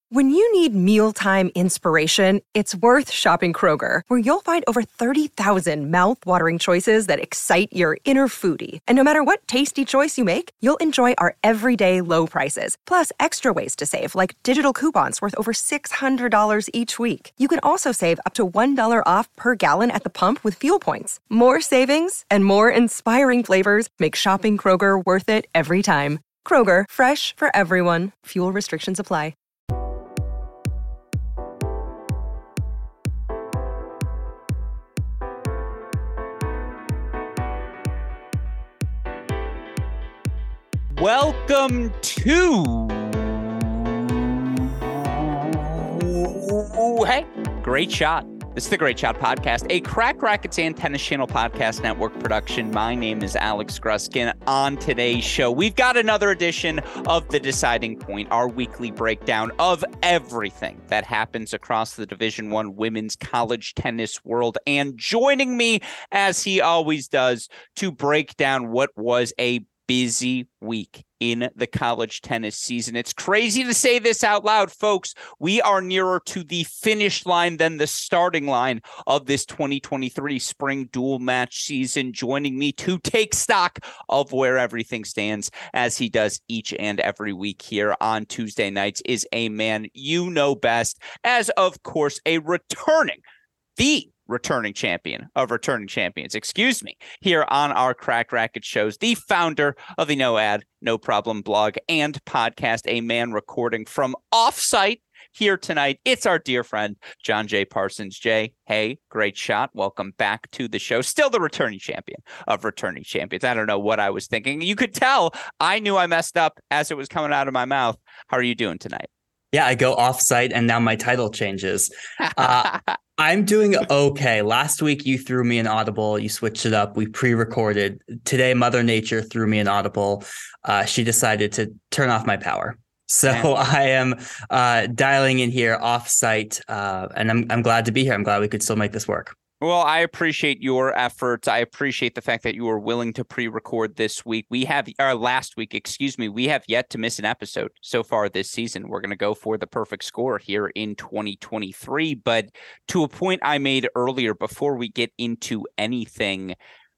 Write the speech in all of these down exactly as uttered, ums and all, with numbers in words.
When you need mealtime inspiration, it's worth shopping Kroger, where you'll find over thirty thousand mouth-watering choices that excite your inner foodie. And no matter what tasty choice you make, you'll enjoy our everyday low prices, plus extra ways to save, like digital coupons worth over six hundred dollars each week. You can also save up to one dollar off per gallon at the pump with fuel points. More savings and more inspiring flavors make shopping Kroger worth it every time. Kroger, fresh for everyone. Fuel restrictions apply. Welcome to Hey, Great Shot. This is the Great Shot Podcast, a Crack Rackets and Tennis Channel Podcast Network production. My name is Alex Gruskin. On today's show, we've got another edition of The Deciding Point, our weekly breakdown of everything that happens across the Division One women's college tennis world. And joining me, as he always does, to break down what was a busy week in the college tennis season. It's crazy to say this out loud, folks. We are nearer to the finish line than the starting line of this twenty twenty-three spring dual match season. Joining me to take stock of where everything stands, as he does each and every week here on Tuesday nights, is a man you know best as, of course, a returning, the returning champion of returning champions, excuse me, here on our Crack Racket shows, the founder of the No Ad, No Problem blog and podcast, a man recording from offsite here tonight. It's our dear friend, John J. Parsons. Jay, hey, great shot. Welcome back to the show. Still the returning champion of returning champions. I don't know what I was thinking. You could tell I knew I messed up as it was coming out of my mouth. How are you doing tonight? Yeah, I go offsite and now my title changes. Uh, I'm doing okay. Last week you threw me an audible. You switched it up. We pre-recorded. Today, Mother Nature threw me an audible. Uh, she decided to turn off my power. So Man. I am uh, dialing in here offsite, uh, and I'm I'm glad to be here. I'm glad we could still make this work. Well, I appreciate your efforts. I appreciate the fact that you were willing to pre-record this week. We have, or last week, excuse me, we have yet to miss an episode so far this season. We're going to go for the perfect score here in twenty twenty-three. But to a point I made earlier, before we get into anything,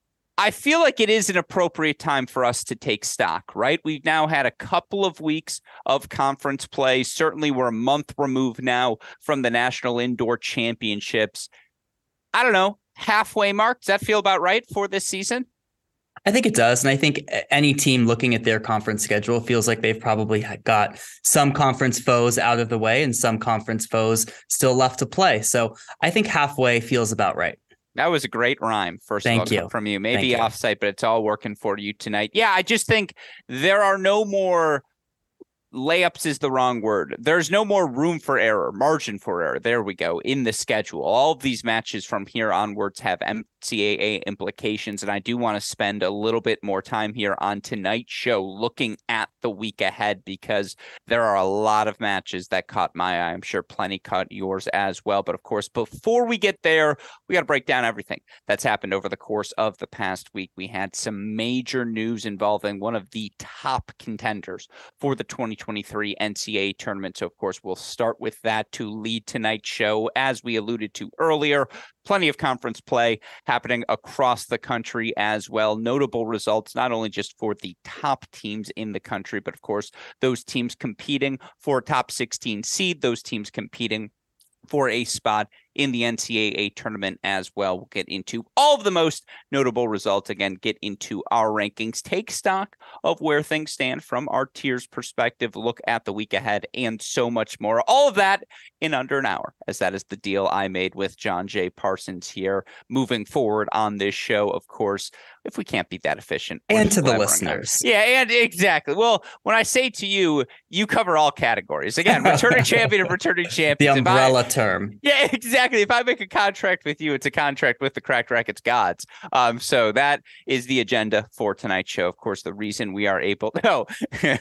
I feel like it is an appropriate time for us to take stock, right? We've now had a couple of weeks of conference play. Certainly we're a month removed now from the National Indoor Championships. I don't know, halfway mark. Does that feel about right for this season? I think it does. And I think any team looking at their conference schedule feels like they've probably got some conference foes out of the way and some conference foes still left to play. So I think halfway feels about right. That was a great rhyme, first Thank of all, you. from you. Maybe Thank offsite, but it's all working for you tonight. Yeah, I just think there are no more layups is the wrong word. There's no more room for error, margin for error. There we go. In the schedule, all of these matches from here onwards have N C double A implications. And I do want to spend a little bit more time here on tonight's show looking at the week ahead, because there are a lot of matches that caught my eye. I'm sure plenty caught yours as well. But of course, before we get there, we got to break down everything that's happened over the course of the past week. We had some major news involving one of the top contenders for the twenty twenty-three N C double A tournament. So of course, we'll start with that to lead tonight's show. As we alluded to earlier, plenty of conference play happening across the country as well. Notable results, not only just for the top teams in the country, but of course, those teams competing for a top sixteen seed, those teams competing for a spot in the N C double A tournament as well. We'll get into all of the most notable results. Again, get into our rankings, take stock of where things stand from our tiers perspective, look at the week ahead, and so much more. All of that in under an hour, as that is the deal I made with John J. Parsons here. Moving forward on this show, of course, if we can't be that efficient. And to the listeners. Yeah, and exactly. Well, when I say to you, you cover all categories. Again, returning champion of returning champions. The umbrella I, term. Yeah, exactly. exactly. If I make a contract with you, it's a contract with the Cracked Racquets gods. Um, so that is the agenda for tonight's show. Of course, the reason we are able – no,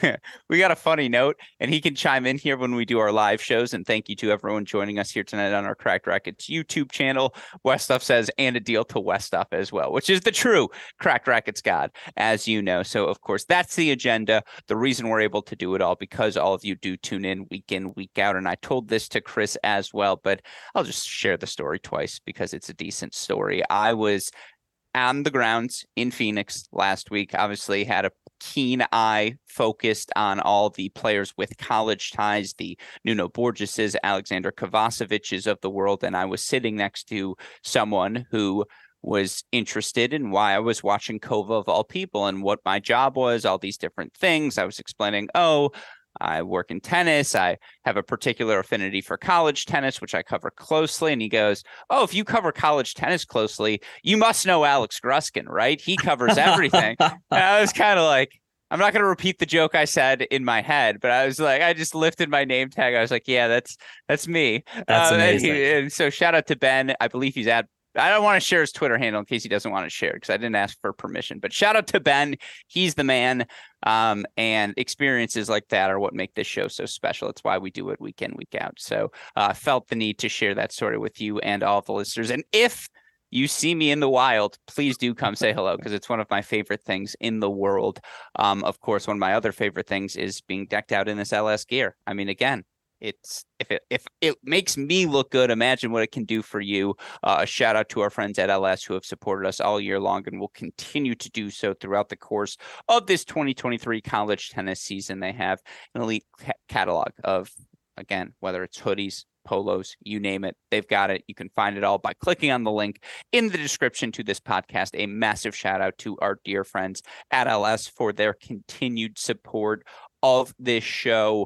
we got a funny note, and he can chime in here when we do our live shows. And thank you to everyone joining us here tonight on our Cracked Racquets YouTube channel. Weststuff says, and a deal to Weststuff as well, which is the true Cracked Racquets god, as you know. So, of course, that's the agenda. The reason we're able to do it all, because all of you do tune in week in, week out. And I told this to Chris as well, but I'll just share the story twice because it's a decent story. I was on the grounds in Phoenix last week, obviously had a keen eye focused on all the players with college ties, the Nuno Borgeses, Alexander Kovaceviches of the world. And I was sitting next to someone who was interested in why I was watching Kova of all people and what my job was, all these different things. I was explaining, oh, I work in tennis. I have a particular affinity for college tennis, which I cover closely. And he goes, oh, if you cover college tennis closely, you must know Alex Gruskin, right? He covers everything. And I was kind of like, I'm not going to repeat the joke I said in my head, but I was like, I just lifted my name tag. I was like, yeah, that's that's me. That's uh, amazing. And, he, and so shout out to Ben. I believe he's at I don't want to share his Twitter handle in case he doesn't want to share because I didn't ask for permission. But shout out to Ben. He's the man. Um, and experiences like that are what make this show so special. It's why we do it week in, week out. So I uh, felt the need to share that story with you and all the listeners. And if you see me in the wild, please do come say hello because it's one of my favorite things in the world. Um, of course, one of my other favorite things is being decked out in this L S gear. I mean, again, It's if it if it makes me look good, imagine what it can do for you. Uh, a shout out to our friends at L S who have supported us all year long and will continue to do so throughout the course of this twenty twenty-three college tennis season. They have an elite ca- catalog of, again, whether it's hoodies, polos, you name it, they've got it. You can find it all by clicking on the link in the description to this podcast. A massive shout out to our dear friends at L S for their continued support of this show.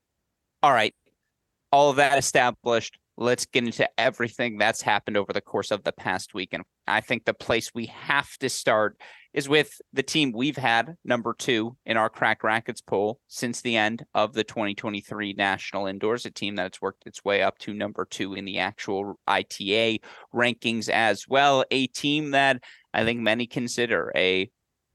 All right. All of that established, let's get into everything that's happened over the course of the past week. And I think the place we have to start is with the team we've had number two in our Cracked Racquets poll since the end of the twenty twenty-three National Indoors, a team that's worked its way up to number two in the actual I T A rankings as well. A team that I think many consider a,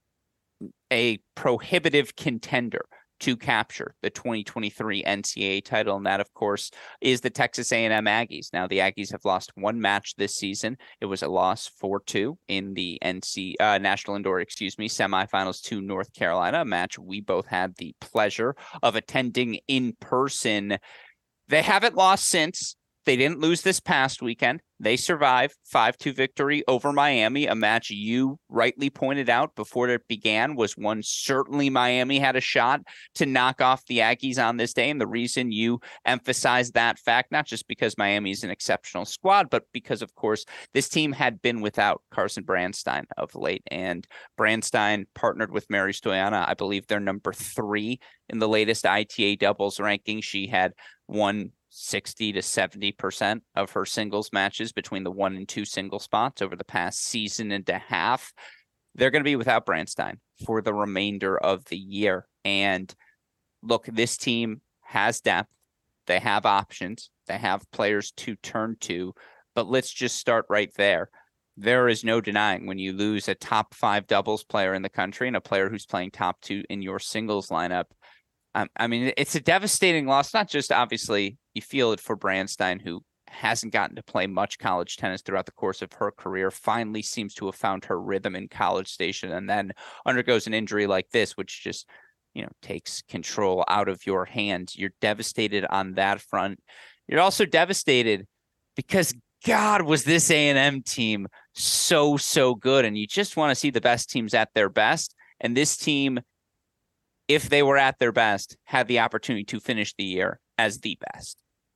a prohibitive contender to capture the twenty twenty-three N C double A title. And that, of course, is the Texas A and M Aggies. Now, the Aggies have lost one match this season. It was a loss four two in the N C uh, National Indoor, excuse me, semifinals to North Carolina, a match we both had the pleasure of attending in person. They haven't lost since. They didn't lose this past weekend. They survived five two victory over Miami, a match you rightly pointed out before it began was one certainly Miami had a shot to knock off the Aggies on this day. And the reason you emphasize that fact, not just because Miami is an exceptional squad, but because, of course, this team had been without Carson Brandstein of late. And Brandstein partnered with Mary Stoyana. I believe they're number three in the latest I T A doubles ranking. She had won sixty to seventy percent of her singles matches between the one and two single spots over the past season and a half. They're going to be without Brandstein for the remainder of the year. And look, this team has depth. They have options. They have players to turn to. But let's just start right there. There is no denying when you lose a top five doubles player in the country and a player who's playing top two in your singles lineup. Um, I mean, it's a devastating loss. Not just obviously you feel it for Brandstein, who hasn't gotten to play much college tennis throughout the course of her career, finally seems to have found her rhythm in College Station, and then undergoes an injury like this, which just, you know, takes control out of your hands. You're devastated on that front. You're also devastated because, God, was this A and M team so, so good. And you just want to see the best teams at their best. And this team, if they were at their best, had the opportunity to finish the year as the best.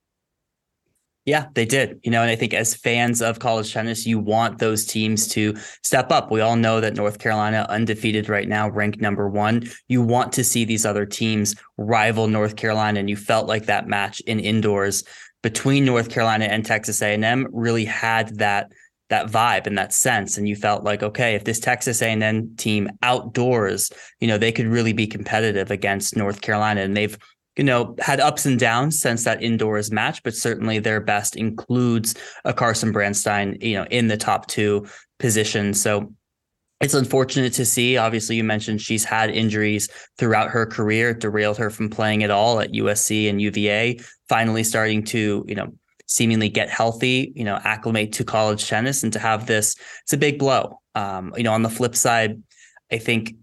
Yeah, they did. You know, and I think as fans of college tennis, you want those teams to step up. We all know that North Carolina, undefeated right now, ranked number one. You want to see these other teams rival North Carolina, and you felt like that match in indoors between North Carolina and Texas A and M really had that that vibe and that sense. And you felt like, okay, if this Texas A and M team outdoors, you know, they could really be competitive against North Carolina. And they've you know, had ups and downs since that indoors match, but certainly their best includes a Carson Branstein, you know, in the top two positions. So it's unfortunate to see. Obviously, you mentioned she's had injuries throughout her career, derailed her from playing at all at U S C and U V A, finally starting to, you know, seemingly get healthy, you know, acclimate to college tennis, and to have this, it's a big blow. Um, you know, on the flip side, I think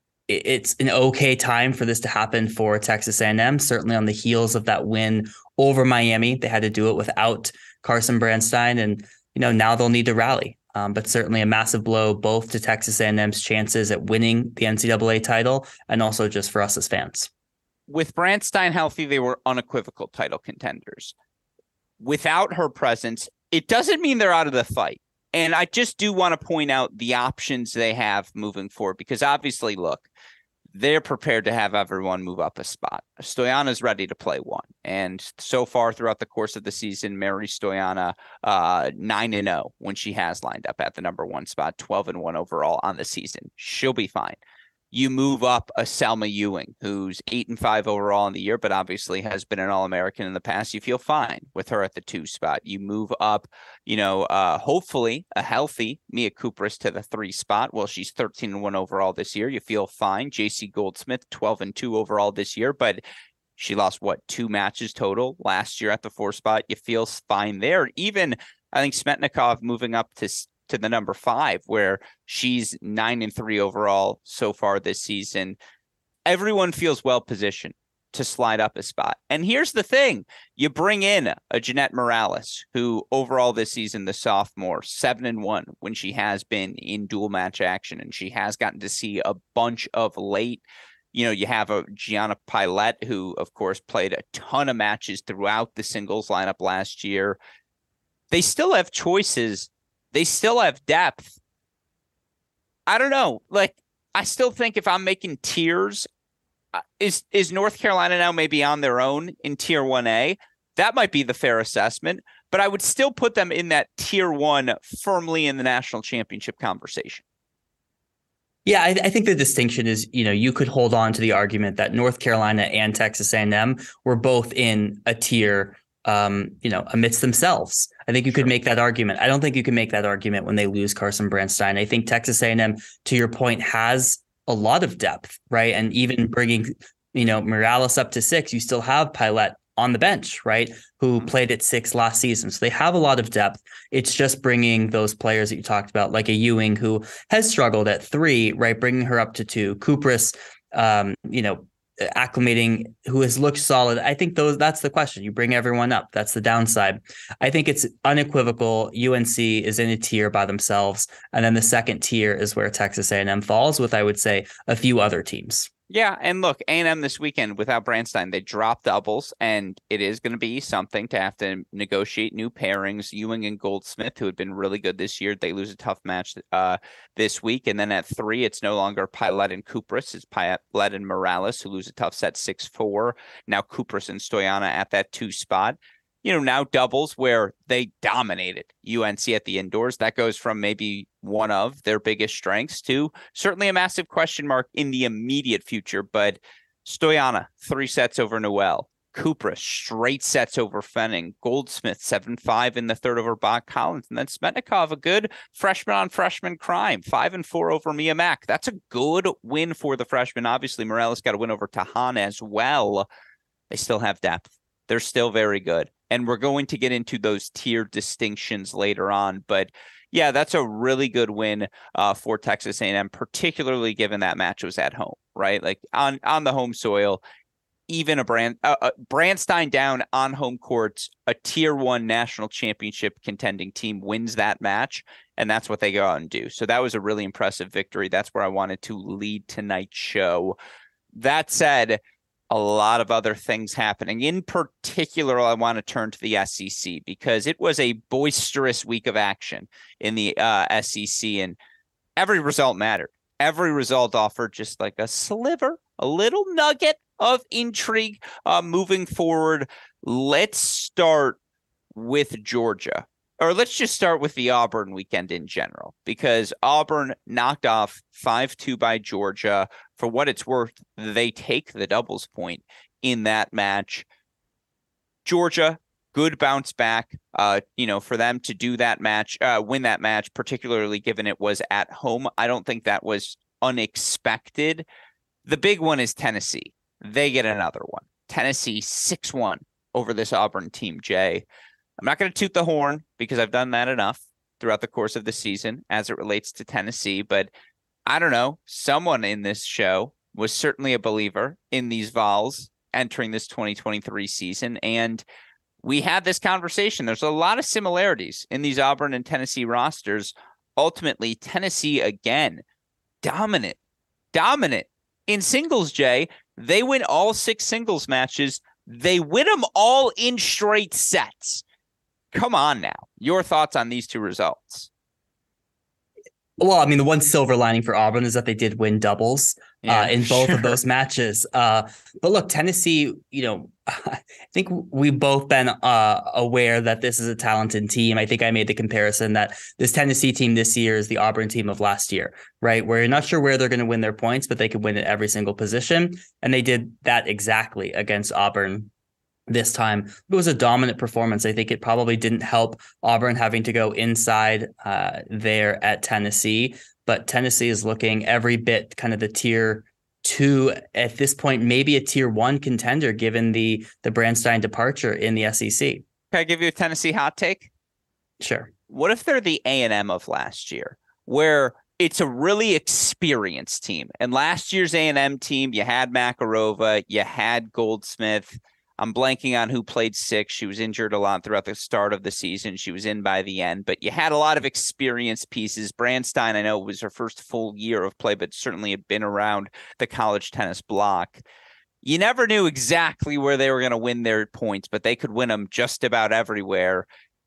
it's an okay time for this to happen for Texas A and M, certainly on the heels of that win over Miami. They had to do it without Carson Branstein, and, you know, now they'll need to rally. Um, but certainly a massive blow both to Texas A and M's chances at winning the N C double A title, and also just for us as fans. With Branstein healthy, they were unequivocal title contenders. Without her presence, it doesn't mean they're out of the fight. And I just do want to point out the options they have moving forward, because obviously, look, they're prepared to have everyone move up a spot. Stoyana's ready to play one. And so far throughout the course of the season, Mary Stoyana, uh, nine and oh when she has lined up at the number one spot, twelve and one overall on the season. She'll be fine. You move up a Selma Ewing, who's eight and five overall in the year, but obviously has been an All-American in the past. You feel fine with her at the two spot. You move up, you know, uh, hopefully a healthy Mia Kupras to the three spot. Well, she's thirteen and one overall this year. You feel fine. J C Goldsmith, twelve and two overall this year, but she lost what, two matches total last year at the four spot. You feel fine there. Even I think Smetnikov moving up to to the number five, where she's nine and three overall so far this season. Everyone feels well positioned to slide up a spot. And here's the thing. You bring in a Jeanette Morales, who overall this season, the sophomore, seven and one when she has been in dual match action, and she has gotten to see a bunch of late. You know, you have a Gianna Pilette, who of course played a ton of matches throughout the singles lineup last year. They still have choices. They still have depth. I don't know. Like, I still think if I'm making tiers, uh, is is North Carolina now maybe on their own in tier one A? That might be the fair assessment, but I would still put them in that tier one firmly in the national championship conversation. Yeah, I, I think the distinction is, you know, you could hold on to the argument that North Carolina and Texas A and M were both in a tier Um, you know, amidst themselves. I think you could make that argument. I don't think you can make that argument when they lose Carson Branstein. I think Texas A and M, to your point, has a lot of depth, right? And even bringing, you know, Morales up to six, you still have Pilette on the bench, right? Who played at six last season. So they have a lot of depth. It's just bringing those players that you talked about, like a Ewing who has struggled at three, right? Bringing her up to two. Kupras, um, you know, acclimating, who has looked solid. I think those that's the question. You bring everyone up. That's the downside. I think it's unequivocal. U N C is in a tier by themselves. And then the second tier is where Texas A and M falls with, I would say, a few other teams. Yeah, and look, A and M this weekend without Branstein, they dropped doubles, and it is going to be something to have to negotiate new pairings. Ewing and Goldsmith, who had been really good this year, they lose a tough match uh, this week. And then at three, it's no longer Pilette and Kupras. It's Pilette and Morales, who lose a tough set six four. Now Kupras and Stoyana at that two spot. You know, now doubles where they dominated U N C at the indoors. That goes from maybe one of their biggest strengths to certainly a massive question mark in the immediate future. But Stoyana, three sets over Noel. Kupras, straight sets over Fenning. Goldsmith, seven five in the third over Bach Collins. And then Smetnikov, a good freshman on freshman crime, five and four over Mia Mack. That's a good win for the freshman. Obviously, Morales got a win over Tahan as well. They still have depth. They're still very good. And we're going to get into those tier distinctions later on. But yeah, that's a really good win uh, for Texas A and M, particularly given that match was at home, right? Like on, on the home soil, even a brand uh, uh, Branstein down on home courts, a tier one national championship contending team wins that match. And that's what they go out and do. So that was a really impressive victory. That's where I wanted to lead tonight's show. That said, a lot of other things happening. In particular, I want to turn to the S E C because it was a boisterous week of action in the uh, S E C, and every result mattered. Every result offered just like a sliver, a little nugget of intrigue uh, moving forward. Let's start with Georgia. Or let's just start with the Auburn weekend in general, because Auburn knocked off five two by Georgia. For what it's worth, they take the doubles point in that match. Georgia, good bounce back, uh, you know, for them to do that match, uh, win that match, particularly given it was at home. I don't think that was unexpected. The big one is Tennessee. They get another one. Tennessee six one over this Auburn team, Jay. I'm not going to toot the horn because I've done that enough throughout the course of the season as it relates to Tennessee. But I don't know, someone in this show was certainly a believer in these Vols entering this twenty twenty-three season. And we had this conversation. There's a lot of similarities in these Auburn and Tennessee rosters. Ultimately, Tennessee, again, dominant, dominant in singles, Jay. They win all six singles matches. They win them all in straight sets. Come on now. Your thoughts on these two results? Well, I mean, the one silver lining for Auburn is that they did win doubles yeah, uh, in both sure. of those matches. Uh, but look, Tennessee, you know, I think we've both been uh, aware that this is a talented team. I think I made the comparison that this Tennessee team this year is the Auburn team of last year, right? Where you're not sure where they're going to win their points, but they could win at every single position. And they did that exactly against Auburn this time. It was a dominant performance. I think it probably didn't help Auburn having to go inside uh, there at Tennessee, but Tennessee is looking every bit kind of the tier two at this point, maybe a tier one contender given the the Brandstein departure in the S E C. Can I give you a Tennessee hot take? Sure. What if they're the A and M of last year, where it's a really experienced team? And last year's A and M team, you had Makarova, you had Goldsmith. I'm blanking on who played six. She was injured a lot throughout the start of the season. She was in by the end, but you had a lot of experienced pieces. Brandstein, I know it was her first full year of play, but certainly had been around the college tennis block. You never knew exactly where they were going to win their points, but they could win them just about everywhere.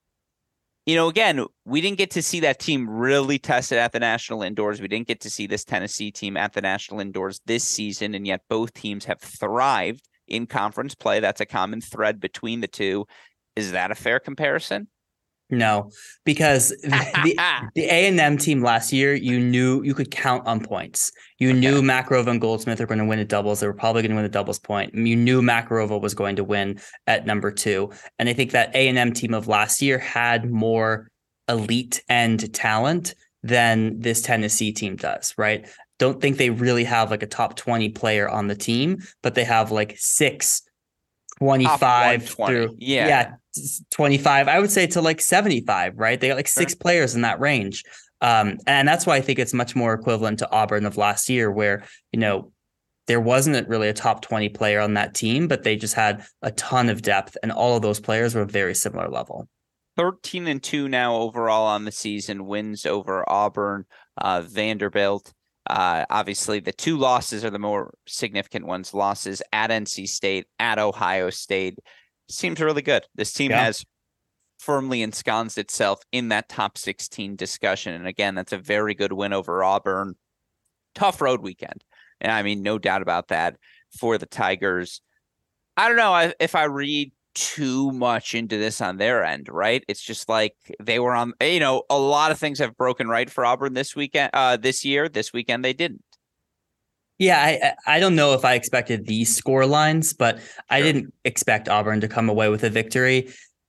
You know, again, we didn't get to see that team really tested at the national indoors. We didn't get to see this Tennessee team at the national indoors this season, and yet both teams have thrived in conference play. That's a common thread between the two. Is that a fair comparison? No, because the, the A and M team last year, you knew you could count on points. You okay. knew Makarova and Goldsmith were going to win at doubles. They were probably going to win the doubles point. You knew Makarova was going to win at number two. And I think that A and M team of last year had more elite end talent than this Tennessee team does, right? Don't think they really have like a top twenty player on the team, but they have like six twenty-five through yeah. yeah, twenty-five. I would say to like seventy-five, right? They got like six sure. players in that range. Um, and that's why I think it's much more equivalent to Auburn of last year, where, you know, there wasn't really a top twenty player on that team, but they just had a ton of depth, and all of those players were very similar level. thirteen and two now overall on the season, wins over Auburn, uh, Vanderbilt. Uh, obviously, the two losses are the more significant ones. Losses at N C State, at Ohio State. Seems really good. This team yeah. has firmly ensconced itself in that top sixteen discussion. And again, that's a very good win over Auburn. Tough road weekend. And I mean, no doubt about that for the Tigers. I don't know if I read too much into this on their end, right? It's just like they were on, you know, a lot of things have broken right for Auburn this weekend, uh, this year. This weekend they didn't. Yeah, I I don't know if I expected these score lines, but sure. I didn't expect Auburn to come away with a victory.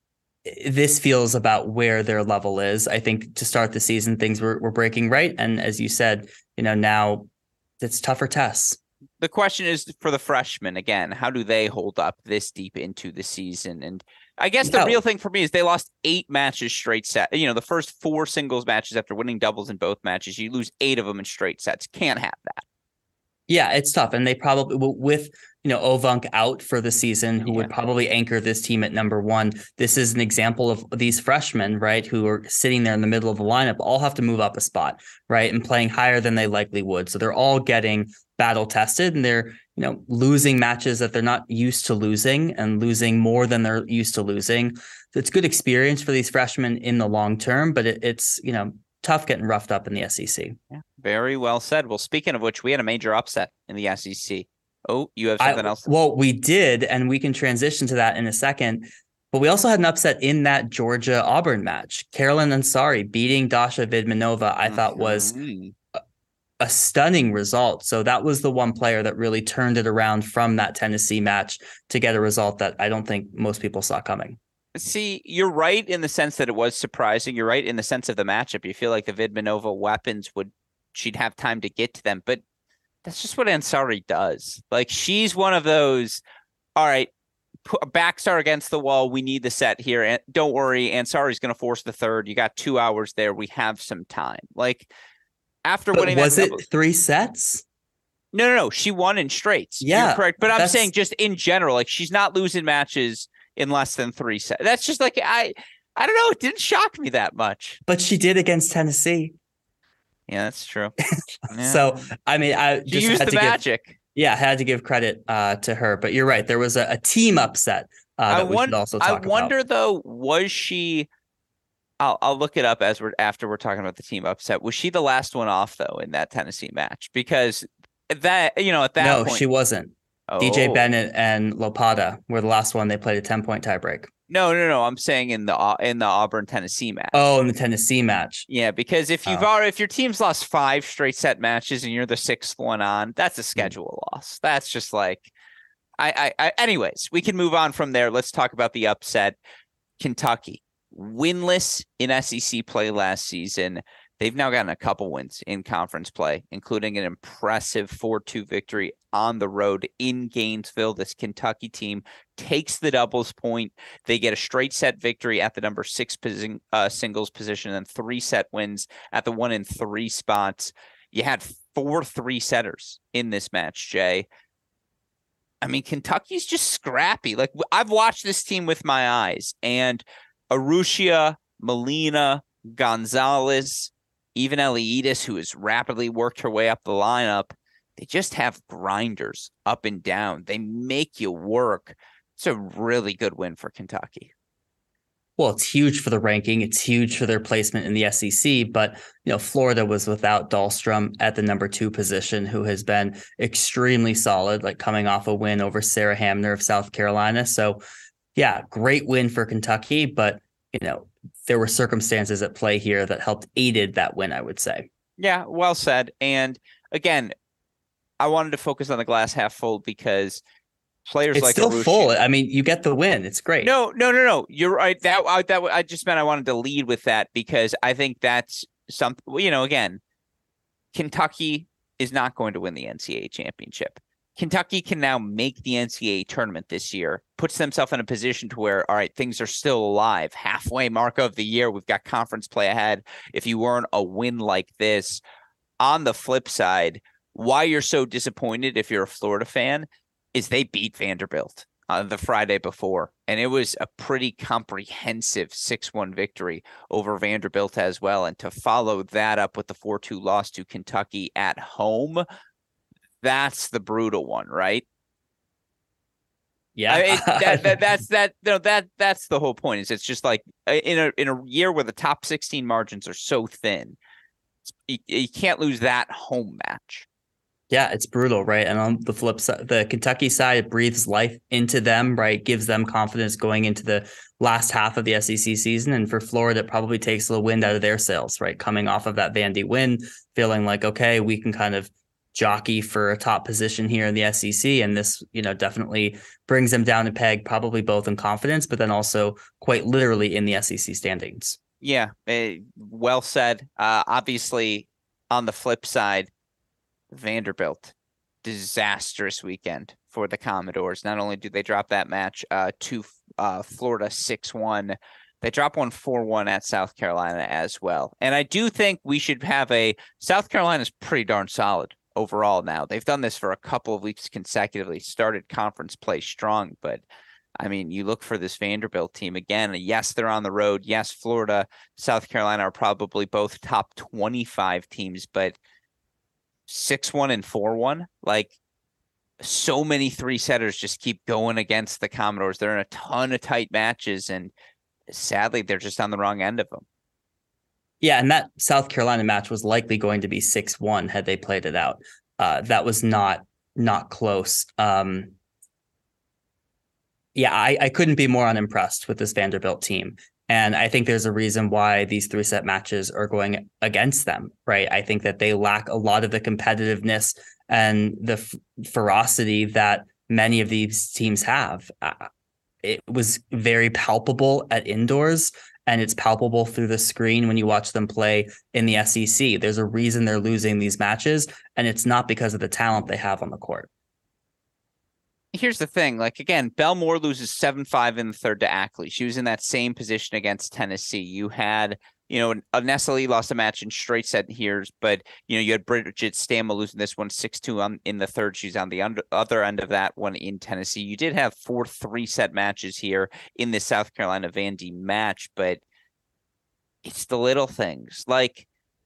This feels about where their level is. I think to start the season, things were, were breaking right. And as you said, you know, now it's tougher tests. The question is for the freshmen, again, how do they hold up this deep into the season? And I guess the no. real thing for me is they lost eight matches straight set. You know, the first four singles matches after winning doubles in both matches, you lose eight of them in straight sets. Can't have that. Yeah, it's tough. And they probably, with, you know, Ovunk out for the season, who yeah. would probably anchor this team at number one. This is an example of these freshmen, right, who are sitting there in the middle of the lineup, all have to move up a spot, right, and playing higher than they likely would. So they're all getting battle tested, and they're, you know, losing matches that they're not used to losing and losing more than they're used to losing. So it's good experience for these freshmen in the long term, but it, it's, you know, tough getting roughed up in the S E C. Yeah, very well said. Well, speaking of which, we had a major upset in the S E C. Oh, you have something I, else? Well, we did, and we can transition to that in a second. But we also had an upset in that Georgia-Auburn match. Carolyn Ansari beating Dasha Vidmanova, I mm-hmm. thought was a, a stunning result. So that was the one player that really turned it around from that Tennessee match to get a result that I don't think most people saw coming. See, you're right in the sense that it was surprising. You're right in the sense of the matchup. You feel like the Vidmanova weapons would, she'd have time to get to them, but that's just what Ansari does. Like, she's one of those, all right, backs are against the wall. We need the set here. And don't worry, Ansari's going to force the third. You got two hours there. We have some time. Like, after but winning, was that it double, three sets? No, no, no. She won in straights. Yeah, you're correct. But I'm saying just in general, like, she's not losing matches in less than three sets. That's just like, I, I don't know. It didn't shock me that much. But she did against Tennessee. Yeah, that's true. Yeah. So, I mean, I she just used had the to magic. Give, yeah, had to give credit uh, to her. But you're right. There was a, a team upset uh, that I we won- should also talk I wonder, about. though, was she... I'll I'll look it up as we're after we're talking about the team upset. Was she the last one off, though, in that Tennessee match? Because that, you know, at that no, point... she wasn't. Oh. D J Bennett and Lopata were the last one. They played a ten-point tiebreak. No, no, no. I'm saying in the in the Auburn Tennessee match. Oh, in the Tennessee match. Yeah, because if you've oh. already, if your team's lost five straight set matches and you're the sixth one on, that's a schedule mm. loss. That's just like, I, I, I. Anyways, we can move on from there. Let's talk about the upset. Kentucky, winless in S E C play last season. They've now gotten a couple wins in conference play, including an impressive four two victory on the road in Gainesville. This Kentucky team takes the doubles point. They get a straight set victory at the number six posi- uh, singles position and three set wins at the one and three spots. You had four three setters in this match, Jay. I mean, Kentucky's just scrappy. Like, I've watched this team with my eyes, and Arusha, Molina, Gonzalez, even Eliadis, who has rapidly worked her way up the lineup, they just have grinders up and down. They make you work. It's a really good win for Kentucky. Well, it's huge for the ranking. It's huge for their placement in the S E C. But, you know, Florida was without Dahlstrom at the number two position, who has been extremely solid, like coming off a win over Sarah Hamner of South Carolina. So, yeah, great win for Kentucky. But, you know, there were circumstances at play here that helped aided that win, I would say. Yeah, well said. And again, I wanted to focus on the glass half full because players it's like still Arusha, full. I mean, you get the win. It's great. No, no, no, no. You're right. That I, that I just meant I wanted to lead with that because I think that's something. You know, again, Kentucky is not going to win the N C double A championship. Kentucky can now make the N C double A tournament this year, puts themselves in a position to where, all right, things are still alive. Halfway mark of the year, we've got conference play ahead. If you weren't a win like this, on the flip side, why you're so disappointed if you're a Florida fan is they beat Vanderbilt uh, the Friday before, and it was a pretty comprehensive six one victory over Vanderbilt as well. And to follow that up with the four two loss to Kentucky at home, that's the brutal one, right? Yeah, I mean, that, that, that's that. No, that that's the whole point. Is it's just like in a in a year where the top sixteen margins are so thin, you, you can't lose that home match. Yeah, it's brutal, right? And on the flip side, the Kentucky side, it breathes life into them, right? Gives them confidence going into the last half of the S E C season. And for Florida, it probably takes a little wind out of their sails, right? Coming off of that Vandy win, feeling like, okay, we can kind of jockey for a top position here in the S E C. And this, you know, definitely brings them down a peg, probably both in confidence, but then also quite literally in the S E C standings. Yeah, eh, well said. Uh, obviously, on the flip side, Vanderbilt, disastrous weekend for the Commodores. Not only did they drop that match uh, to uh, Florida six one, they dropped one four one at South Carolina as well. And I do think we should have a South Carolina's pretty darn solid overall now. They've done this for a couple of weeks consecutively, started conference play strong, but I mean, you look for this Vanderbilt team again. Yes, they're on the road. Yes, Florida, South Carolina are probably both top twenty-five teams, but six one and four one, like so many three setters just keep going against the Commodores. They're in a ton of tight matches, and sadly, they're just on the wrong end of them. Yeah, and that South Carolina match was likely going to be six one had they played it out. Uh, that was not not close. Um, yeah, I, I couldn't be more unimpressed with this Vanderbilt team. And I think there's a reason why these three set matches are going against them, right? I think that they lack a lot of the competitiveness and the f- ferocity that many of these teams have. Uh, it was very palpable at indoors, and it's palpable through the screen when you watch them play in the S E C. There's a reason they're losing these matches, and it's not because of the talent they have on the court. Here's the thing. Like, again, Belmore loses seven five in the third to Ackley. She was in that same position against Tennessee. You had, you know, Nestle lost a match in straight set here, but, you know, you had Bridget Stamel losing this one six two on, in the third. She's on the under, other end of that one in Tennessee. You did have four three-set matches here in the South Carolina Vandy match, but it's the little things. Like,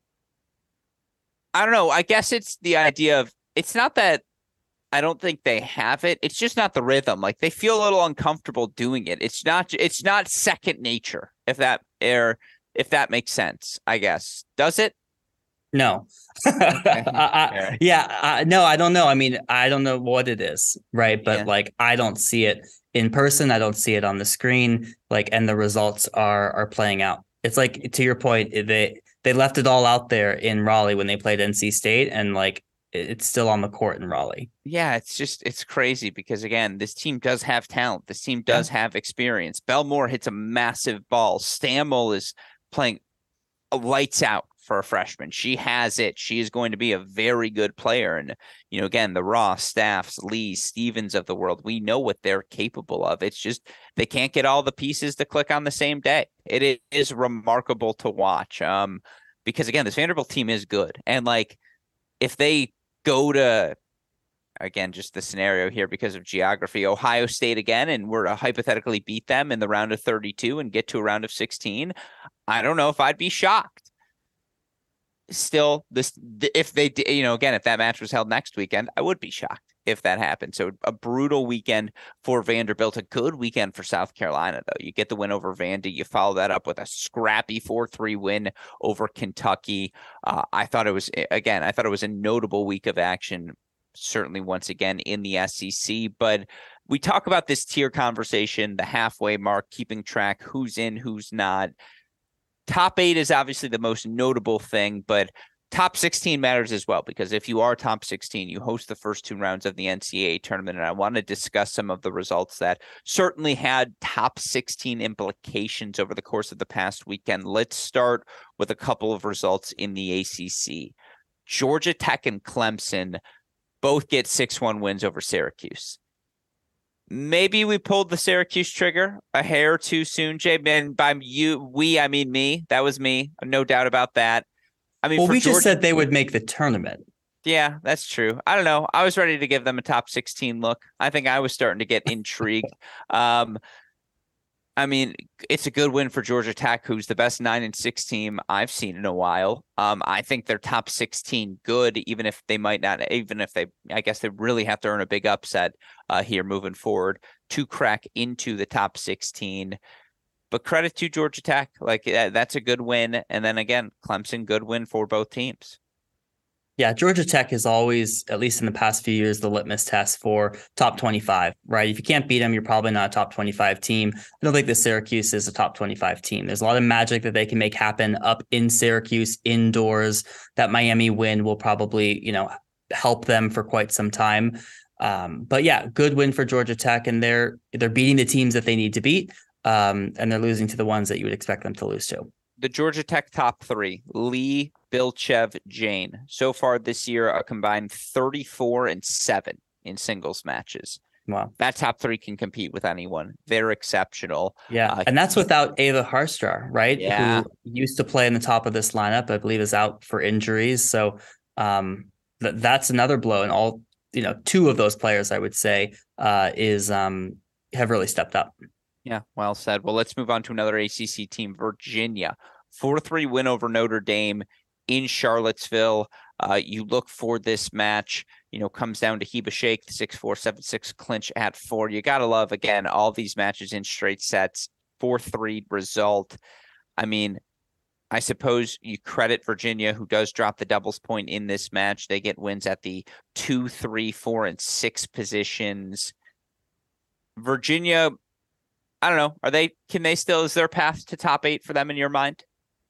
I don't know. I guess it's the idea of, it's not that I don't think they have it. It's just not the rhythm. Like, they feel a little uncomfortable doing it. It's not, it's not second nature, if that, or if that makes sense, I guess. Does it? No. I, I, yeah. I, no, I don't know. I mean, I don't know what it is. Right. But yeah. like, I don't see it in person. I don't see it on the screen. Like, and the results are, are playing out. It's like, to your point, they, they left it all out there in Raleigh when they played N C State, and like, it's still on the court in Raleigh. Yeah, it's just, it's crazy because, again, this team does have talent. This team does yeah. have experience. Belmore hits a massive ball. Stamel is playing lights out for a freshman. She has it. She is going to be a very good player. And, you know, again, the Ross, Staffs, Lee, Stevens of the world, we know what they're capable of. It's just they can't get all the pieces to click on the same day. It is remarkable to watch um, because, again, this Vanderbilt team is good. And, like, if they go to, again, just the scenario here because of geography, Ohio State again, and were to hypothetically beat them in the round of thirty-two and get to a round of sixteen, I don't know if I'd be shocked. Still, this, if they, you know, again, if that match was held next weekend, I would be shocked if that happened. So a brutal weekend for Vanderbilt, a good weekend for South Carolina, though. You get the win over Vandy. You follow that up with a scrappy four three win over Kentucky. Uh, I thought it was, again, I thought it was a notable week of action, certainly once again in the S E C. But we talk about this tier conversation, the halfway mark, keeping track, who's in, who's not. Top eight is obviously the most notable thing, but top sixteen matters as well, because if you are top sixteen, you host the first two rounds of the N C double A tournament. And I want to discuss some of the results that certainly had top sixteen implications over the course of the past weekend. Let's start with a couple of results in the A C C. Georgia Tech and Clemson both get six one wins over Syracuse. Maybe we pulled the Syracuse trigger a hair too soon, Jay. And by you, we, I mean me. That was me. No doubt about that. I mean, well, we Georgia, just said they would make the tournament. Yeah, that's true. I don't know. I was ready to give them a top sixteen look. I think I was starting to get intrigued. um, I mean, it's a good win for Georgia Tech, who's the best nine and six team I've seen in a while. Um, I think they're top sixteen good, even if they might not, even if they, I guess they really have to earn a big upset uh, here moving forward to crack into the top sixteen. But credit to Georgia Tech. Like, that's a good win. And then again, Clemson, good win for both teams. Yeah, Georgia Tech is always, at least in the past few years, the litmus test for top twenty-five, right? If you can't beat them, you're probably not a top twenty-five team. I don't think the Syracuse is a top twenty-five team. There's a lot of magic that they can make happen up in Syracuse indoors. That Miami win will probably, you know, help them for quite some time. Um, but yeah, good win for Georgia Tech, and they're they're beating the teams that they need to beat, um, and they're losing to the ones that you would expect them to lose to. The Georgia Tech top three: Lee, Bilchev, Jane. So far this year, a combined thirty-four and seven in singles matches. Wow. That top three can compete with anyone. They're exceptional. Yeah. Uh, and that's without Ava Harstrar, right? Yeah. Who used to play in the top of this lineup, I believe is out for injuries. So um, th- that's another blow. And all, you know, two of those players, I would say, uh, is um, have really stepped up. Yeah, well said. Well, let's move on to another A C C team, Virginia. four three win over Notre Dame in Charlottesville. Uh, you look for this match, you know, comes down to Heba Sheikh, six four, seven six clinch at four. You got to love, again, all these matches in straight sets, four three result. I mean, I suppose you credit Virginia, who does drop the doubles point in this match. They get wins at the two, three, four, and six positions. Virginia, I don't know. Are they, can they still, is there a path to top eight for them in your mind?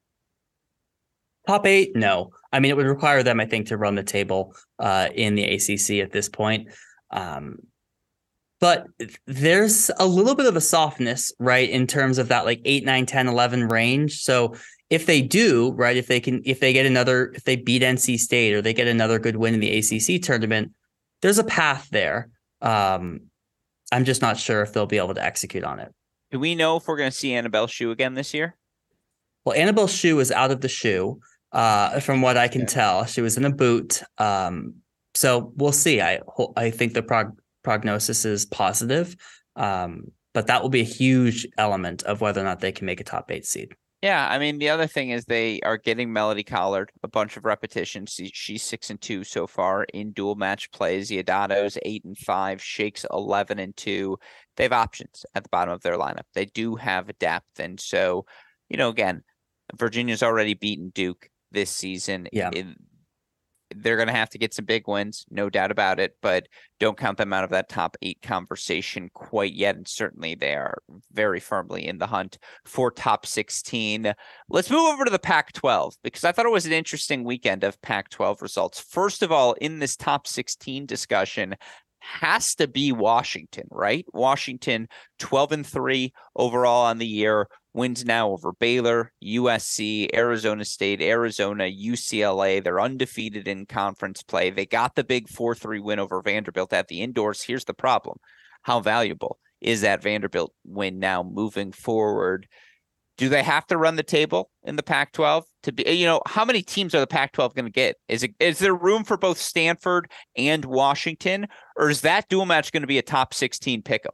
Top eight? No. I mean, it would require them, I think, to run the table uh, in the A C C at this point. Um, but there's a little bit of a softness, right, in terms of that like eight, nine, ten, eleven range. So if they do, right, if they can, if they get another, if they beat N C State or they get another good win in the A C C tournament, there's a path there. Um, I'm just not sure if they'll be able to execute on it. Do we know if we're going to see Annabelle Shu again this year? Well, Annabelle Shu is out of the shoe, uh, from what I can yeah. tell. She was in a boot. Um, so we'll see. I I think the prog- prognosis is positive, um, but that will be a huge element of whether or not they can make a top eight seed. Yeah, I mean, the other thing is they are getting Melody Collard a bunch of repetitions. She, she's six and two so far in dual match plays. Iodato's eight and five, Shake's eleven and two. They have options at the bottom of their lineup. They do have depth, and so, you know, again, Virginia's already beaten Duke this season. Yeah. It, they're going to have to get some big wins, no doubt about it, but don't count them out of that top eight conversation quite yet. And certainly they are very firmly in the hunt for top sixteen. Let's move over to the Pac twelve, because I thought it was an interesting weekend of Pac twelve results. First of all, in this top sixteen discussion has to be Washington, right? Washington twelve and three overall on the year. Wins now over Baylor, U S C, Arizona State, Arizona, U C L A. They're undefeated in conference play. They got the big four three win over Vanderbilt at the indoors. Here's the problem. How valuable is that Vanderbilt win now moving forward? Do they have to run the table in the Pac twelve to be, you know, how many teams are the Pac twelve going to get? Is it, is there room for both Stanford and Washington, or is that dual match going to be a top sixteen pick'em?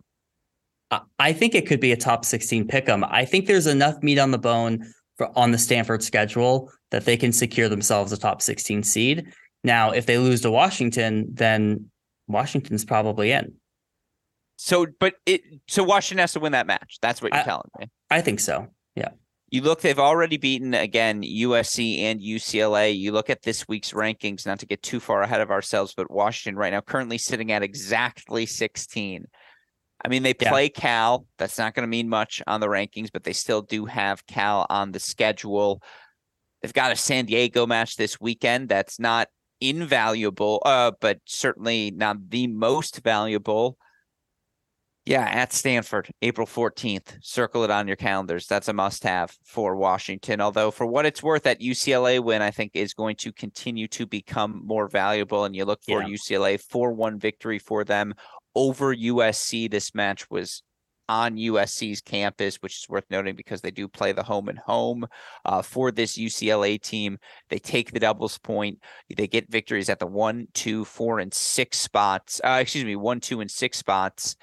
I think it could be a top sixteen pick'em. I think there's enough meat on the bone for, on the Stanford schedule that they can secure themselves a top sixteen seed. Now, if they lose to Washington, then Washington's probably in. So, but it, so Washington has to win that match. That's what you're I, telling me. I think so. Yeah. You look, they've already beaten, again, U S C and U C L A. You look at this week's rankings, not to get too far ahead of ourselves, but Washington right now currently sitting at exactly sixteen. I mean, they play yeah. Cal. That's not going to mean much on the rankings, but they still do have Cal on the schedule. They've got a San Diego match this weekend. That's not invaluable, uh, but certainly not the most valuable. Yeah, at Stanford, April fourteenth. Circle it on your calendars. That's a must-have for Washington. Although, for what it's worth, that U C L A win, I think, is going to continue to become more valuable. And you look for yeah. U C L A four one victory for them over U S C. This match was on U S C's campus, which is worth noting because they do play the home and home uh, for this U C L A team. They take the doubles point. They get victories at the one, two, four, and six spots. Uh, excuse me, one, two, and six spots.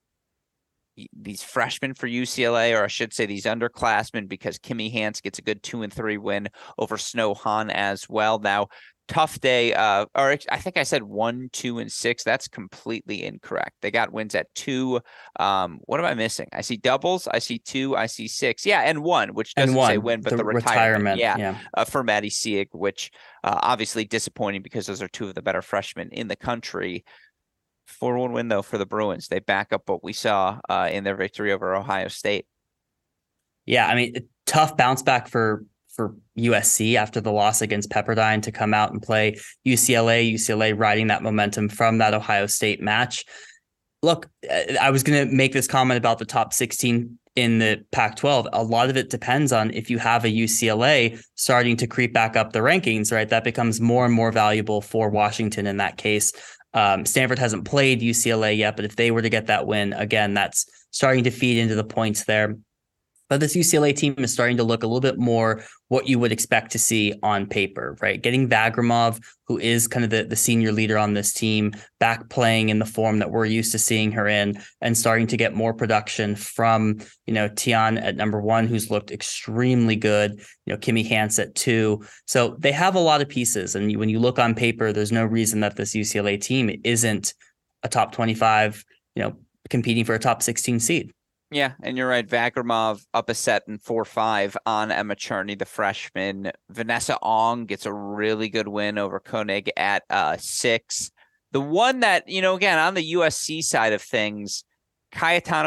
These freshmen for U C L A, or I should say these underclassmen, because Kimmy Hance gets a good two and three win over Snow Han as well. Now, tough day, uh, or I think I said one, two, and six. That's completely incorrect. They got wins at two. Um, what am I missing? I see doubles. I see two. I see six. Yeah, and one, which doesn't one, say win, but the, the retirement. retirement. Yeah, yeah. Uh, for Maddie Sieg, which uh, obviously disappointing because those are two of the better freshmen in the country. four one win, though, for the Bruins. They back up what we saw uh, in their victory over Ohio State. Yeah, I mean, tough bounce back for for U S C after the loss against Pepperdine to come out and play U C L A. U C L A riding that momentum from that Ohio State match. Look, I was going to make this comment about the top sixteen in the Pac twelve. A lot of it depends on if you have a U C L A starting to creep back up the rankings, right? That becomes more and more valuable for Washington in that case. Um, Stanford hasn't played U C L A yet, but if they were to get that win, again, that's starting to feed into the points there. But this U C L A team is starting to look a little bit more what you would expect to see on paper, right? Getting Vagramov, who is kind of the, the senior leader on this team, back playing in the form that we're used to seeing her in, and starting to get more production from, you know, Tian at number one, who's looked extremely good, you know, Kimmy Hance at two. So they have a lot of pieces. And when you look on paper, there's no reason that this U C L A team isn't a top twenty-five, you know, competing for a top sixteen seed. Yeah, and you're right. Vagramov up a set in four five on Emma Cherney, the freshman. Vanessa Ong gets a really good win over Koenig at uh, six. The one that, you know, again, on the U S C side of things, Cayetano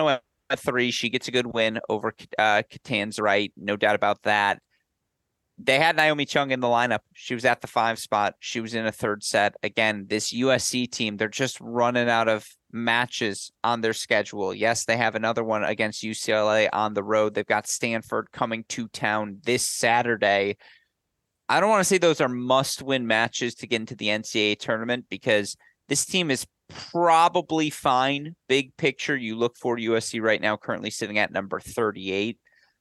three. She gets a good win over uh, Catan's right. No doubt about that. They had Naomi Chung in the lineup. She was at the five spot. She was in a third set. Again, this U S C team, they're just running out of matches on their schedule. Yes, they have another one against U C L A on the road. They've got Stanford coming to town this Saturday. I don't want to say those are must-win matches to get into the N C double A tournament because this team is probably fine. Big picture, you look for U S C right now, currently sitting at number thirty-eight.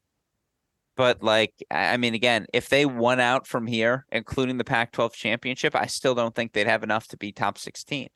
But, like, I mean, again, if they won out from here, including the Pac twelve championship, I still don't think they'd have enough to be top sixteen.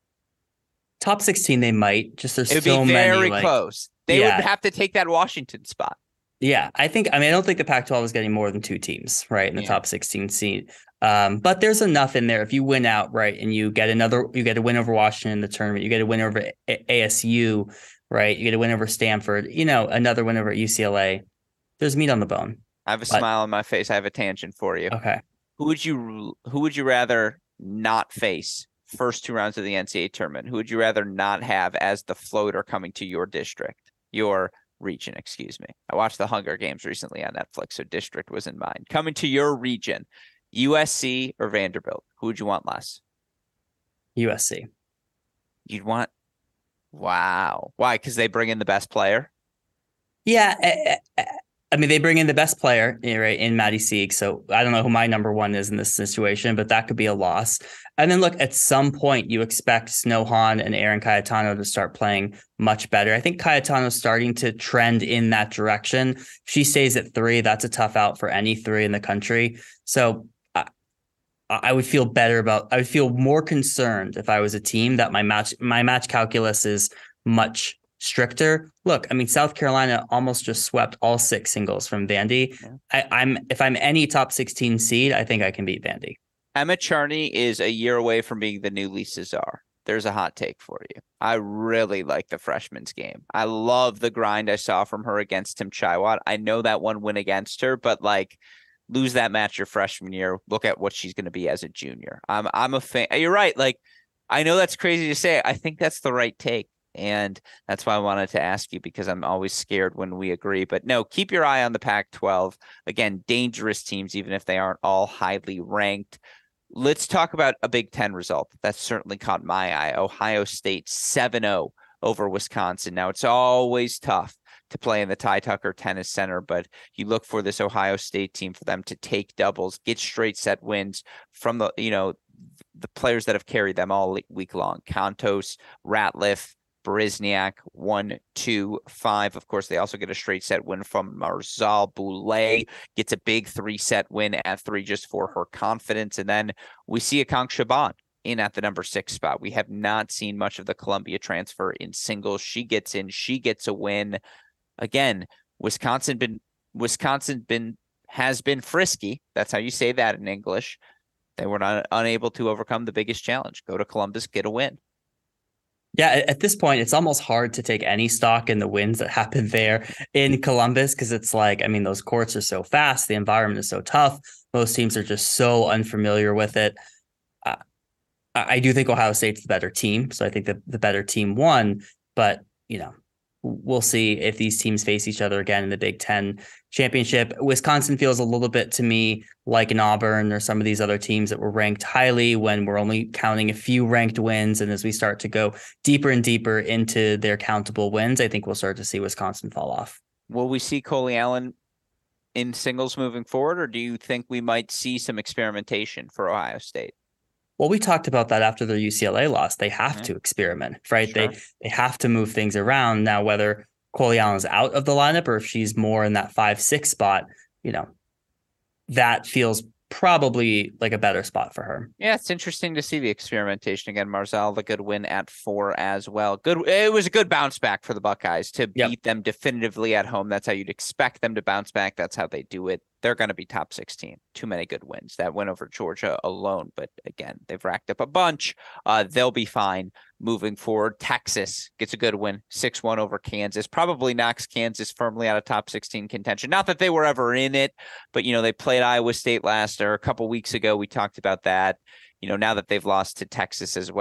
Top sixteen, they might. Just there's it would so be very many, like, close. They yeah. would have to take that Washington spot. Yeah, I think, I mean, I don't think the Pac twelve is getting more than two teams, right, in the yeah. top sixteen seed. Um, but there's enough in there. If you win out, right, and you get another, you get a win over Washington in the tournament, you get a win over A S U, right, you get a win over Stanford, you know, another win over U C L A. There's meat on the bone. I have a but, smile on my face. I have a tangent for you. Okay. Who would you who would you rather not face first two rounds of the N C double A tournament? Who would you rather not have as the floater coming to your district, your region, excuse me? I watched the Hunger Games recently on Netflix, so district was in mind. Coming to your region, U S C or Vanderbilt? Who would you want less? U S C. You'd want... Wow. Why? Because they bring in the best player? Yeah, I, I, I mean, they bring in the best player, right, in Maddie Sieg. So I don't know who my number one is in this situation, but that could be a loss. And then look, at some point, you expect Snow Han and Aaron Cayetano to start playing much better. I think Cayetano's starting to trend in that direction. If she stays at three, that's a tough out for any three in the country. So I, I would feel better about, I would feel more concerned if I was a team that my match, my match calculus is much stricter. Look, I mean, South Carolina almost just swept all six singles from Vandy. Yeah. I, I'm if I'm any top sixteen seed, I think I can beat Vandy. Emma Charney is a year away from being the new Lisa Czar. There's a hot take for you. I really like the freshman's game. I love the grind I saw from her against Tim Chaiwat. I know that one win against her, but like lose that match your freshman year. Look at what she's going to be as a junior. I'm I'm a fan. You're right. Like I know that's crazy to say. I think that's the right take. And that's why I wanted to ask you, because I'm always scared when we agree. But no, keep your eye on the Pac twelve. Again, dangerous teams, even if they aren't all highly ranked. Let's talk about a Big Ten result. That certainly caught my eye. Ohio State seven oh over Wisconsin. Now, it's always tough to play in the Ty Tucker Tennis Center, but you look for this Ohio State team for them to take doubles, get straight set wins from the, you know, the players that have carried them all week long. Kontos, Ratliff, Barizniak, one, two, five. Of course, they also get a straight set win from Marzal. Boulay gets a big three-set win at three just for her confidence. And then we see Akanksha Bond in at the number six spot. We have not seen much of the Columbia transfer in singles. She gets in. She gets a win. Again, Wisconsin been Wisconsin been has been frisky. That's how you say that in English. They were not unable to overcome the biggest challenge. Go to Columbus, get a win. Yeah, at this point, it's almost hard to take any stock in the wins that happened there in Columbus because it's like, I mean, those courts are so fast. The environment is so tough. Most teams are just so unfamiliar with it. Uh, I do think Ohio State's the better team. So I think the, the better team won. But, you know, we'll see if these teams face each other again in the Big Ten championship. Wisconsin feels a little bit to me like an Auburn or some of these other teams that were ranked highly when we're only counting a few ranked wins. And as we start to go deeper and deeper into their countable wins, I think we'll start to see Wisconsin fall off. Will we see Coley Allen in singles moving forward, or do you think we might see some experimentation for Ohio State? Well, we talked about that after their U C L A loss. They have mm-hmm. to experiment, right? Sure. They they have to move things around. Now, whether Coley Allen's out of the lineup or if she's more in that five six spot, you know, that feels probably like a better spot for her. Yeah, it's interesting to see the experimentation again. Marzal, the good win at four as well. Good. It was a good bounce back for the Buckeyes to yep. beat them definitively at home. That's how you'd expect them to bounce back. That's how they do it. They're going to be top sixteen. Too many good wins. That win over Georgia alone. But again, they've racked up a bunch. Uh, they'll be fine moving forward. Texas gets a good win, six one over Kansas. Probably knocks Kansas firmly out of top sixteen contention. Not that they were ever in it, but, you know, they played Iowa State last or a couple weeks ago. We talked about that. You know, now that they've lost to Texas as well,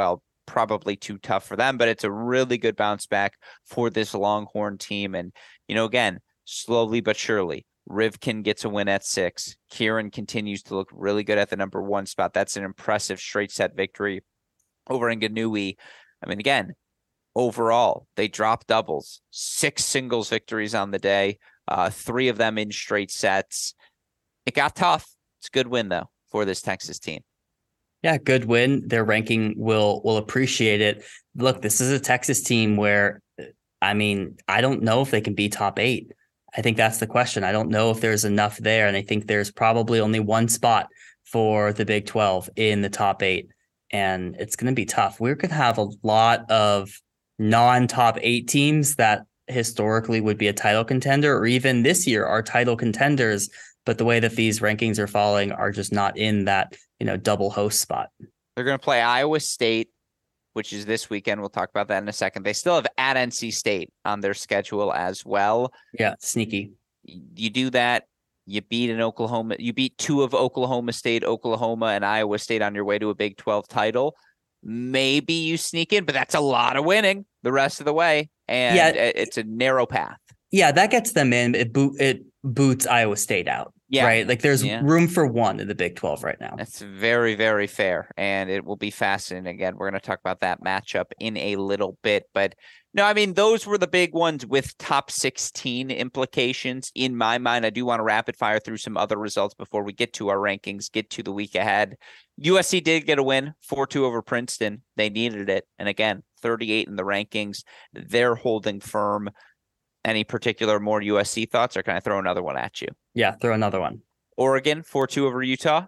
probably too tough for them, but it's a really good bounce back for this Longhorn team. And, you know, again, slowly but surely, Rivkin gets a win at six. Kieran continues to look really good at the number one spot. That's an impressive straight set victory over in Ganui. I mean, again, overall, they dropped doubles, six singles victories on the day, uh, three of them in straight sets. It got tough. It's a good win, though, for this Texas team. Yeah, good win. Their ranking will will appreciate it. Look, this is a Texas team where, I mean, I don't know if they can be top eight. I think that's the question. I don't know if there's enough there. And I think there's probably only one spot for the Big twelve in the top eight. And it's going to be tough. We're going to have a lot of non-top eight teams that historically would be a title contender, or even this year are title contenders. But the way that these rankings are falling are just not in that, you know, double host spot. They're going to play Iowa State, which is this weekend. We'll talk about that in a second. They still have at N C State on their schedule as well. Yeah, sneaky. You do that. You beat an Oklahoma. You beat two of Oklahoma State, Oklahoma, and Iowa State on your way to a Big twelve title. Maybe you sneak in, but that's a lot of winning the rest of the way. And yeah, it's a narrow path. Yeah, that gets them in. It boot it boots Iowa State out. Yeah. Right. Like there's yeah. room for one in the Big twelve right now. That's very, very fair. And it will be fascinating. Again, we're going to talk about that matchup in a little bit. But no, I mean, those were the big ones with top sixteen implications. In my mind, I do want to rapid fire through some other results before we get to our rankings, get to the week ahead. U S C did get a win, four two over Princeton. They needed it. And again, thirty-eight in the rankings. They're holding firm. Any particular more U S C thoughts, or can I throw another one at you? Yeah, throw another one. Oregon, four two over Utah.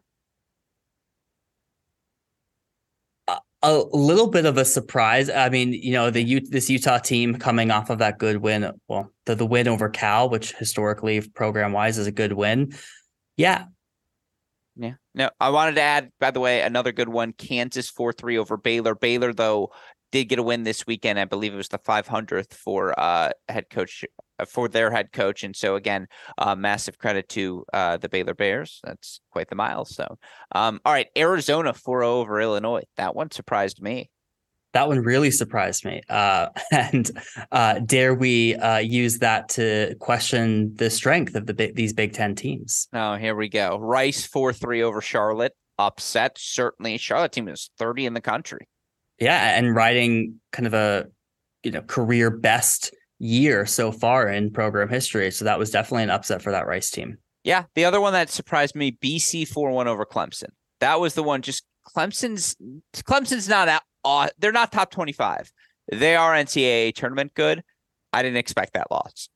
Uh, a little bit of a surprise. I mean, you know, the U- this Utah team coming off of that good win, well, the, the win over Cal, which historically, program-wise, is a good win. Yeah. Yeah. No, I wanted to add, by the way, another good one, Kansas four three over Baylor. Baylor, though, did get a win this weekend. I believe it was the five hundredth for uh, head coach uh, for their head coach. And so again, uh, massive credit to uh, the Baylor Bears. That's quite the milestone. Um, all right. Arizona four oh over Illinois. That one surprised me. That one really surprised me. Uh, and uh, dare we uh, use that to question the strength of the these Big Ten teams? Oh, here we go. Rice four three over Charlotte. Upset. Certainly. Charlotte team is thirty in the country. Yeah, and riding kind of a, you know, career best year so far in program history. So that was definitely an upset for that Rice team. Yeah, the other one that surprised me, B C four one over Clemson. That was the one. Just Clemson's Clemson's not out. Uh, they're not top twenty-five. They are N C double A tournament good. I didn't expect that loss.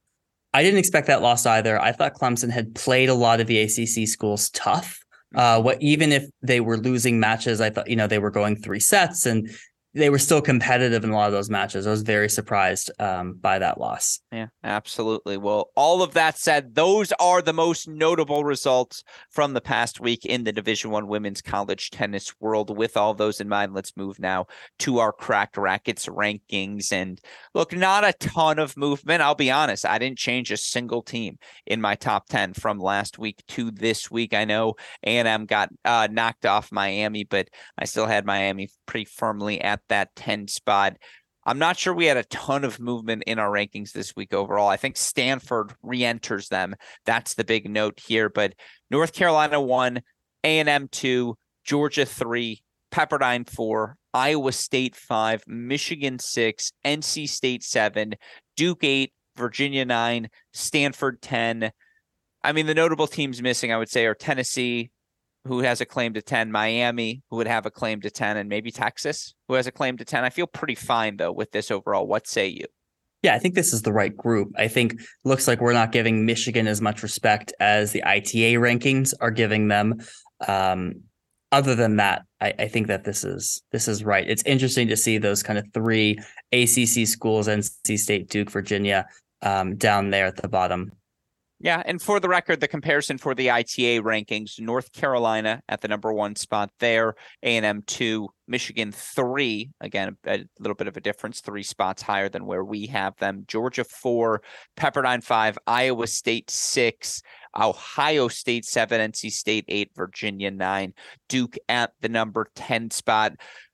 I didn't expect that loss either. I thought Clemson had played a lot of the A C C schools tough. Uh, what even if they were losing matches, I thought, you know, they were going three sets and they were still competitive in a lot of those matches. I was very surprised um, by that loss. Yeah, absolutely. Well, all of that said, those are the most notable results from the past week in the Division One women's college tennis world. With all those in mind, let's move now to our Cracked Racquets rankings. And look, not a ton of movement. I'll be honest, I didn't change a single team in my top ten from last week to this week. I know A and M got uh, knocked off Miami, but I still had Miami pretty firmly at that ten spot. I'm not sure we had a ton of movement in our rankings this week overall. I think Stanford re-enters them. That's the big note here. But North Carolina one, A and M two, Georgia three, Pepperdine four, Iowa State five, Michigan six, N C State seven, Duke eight, Virginia nine, Stanford ten. I mean, the notable teams missing, I would say, are Tennessee, who has a claim to ten, Miami, who would have a claim to ten, and maybe Texas, who has a claim to ten. I feel pretty fine, though, with this overall. What say you? Yeah, I think this is the right group. I think looks like we're not giving Michigan as much respect as the I T A rankings are giving them. Um, other than that, I, I think that this is this is right. It's interesting to see those kind of three A C C schools, N C State, Duke, Virginia, um, down there at the bottom. Yeah, and for the record, the comparison for the I T A rankings, North Carolina at the number one spot there, A and M two, Michigan three, again, a, a little bit of a difference, three spots higher than where we have them, Georgia four, Pepperdine five, Iowa State six, Ohio State seven, N C State eight, Virginia nine, Duke at the number ten spot.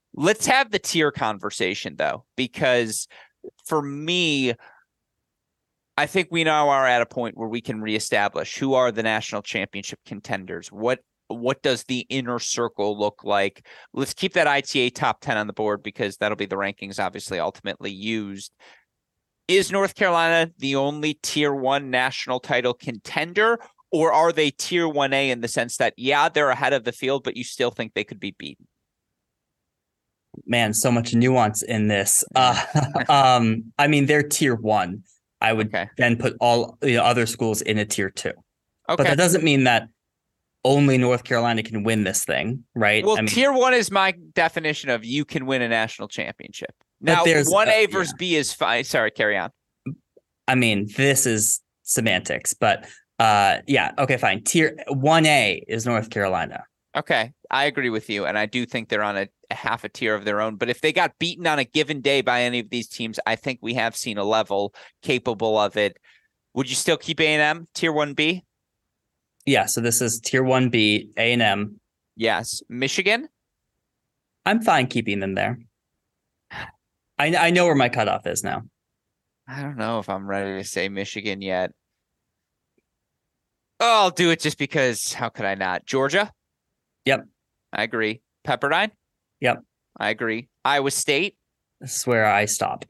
Let's have the tier conversation, though, because for me, I think we now are at a point where we can reestablish who are the national championship contenders. What what does the inner circle look like? Let's keep that I T A top ten on the board because that'll be the rankings obviously ultimately used. Is North Carolina the only tier one national title contender, or are they tier one A in the sense that, yeah, they're ahead of the field, but you still think they could be beaten? Man, so much nuance in this. Uh, um, I mean, they're tier one. I would okay. then put all the other schools in a tier two. Okay. But that doesn't mean that only North Carolina can win this thing, right? Well, I mean, tier one is my definition of you can win a national championship. Now, one A uh, versus yeah. B is fine. Sorry, carry on. I mean, this is semantics, but uh, yeah, okay, fine. Tier one A is North Carolina. Okay, I agree with you, and I do think they're on a, a half a tier of their own. But if they got beaten on a given day by any of these teams, I think we have seen a level capable of it. Would you still keep A and M tier one B? Yeah, so this is tier one B, A and M. Yes. Michigan? I'm fine keeping them there. I I know where my cutoff is now. I don't know if I'm ready to say Michigan yet. Oh, I'll do it just because how could I not? Georgia? Yep. I agree. Pepperdine? Yep. I agree. Iowa State? This is where I stop.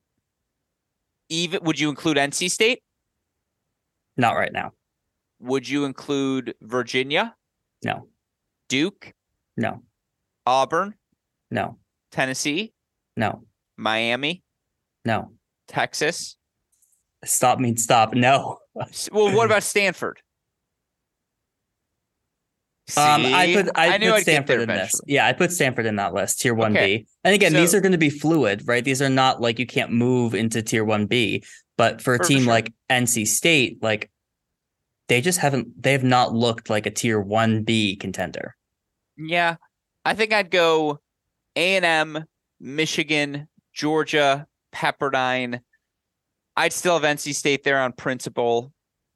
Even would you include N C State? Not right now. Would you include Virginia? No. Duke? No. Auburn? No. Tennessee? No. Miami? No. Texas? Stop means stop. No. Well, what about Stanford? See? Um, I put I, I knew put I'd Stanford get there in eventually. this. Yeah, I put Stanford in that list, tier one B. Okay. And again, So, these are going to be fluid, right? These are not like you can't move into tier one B. But for a for team sure. like N C State, like they just haven't they have not looked like a tier one B contender. Yeah. I think I'd go A and M, Michigan, Georgia, Pepperdine. I'd still have N C State there on principle.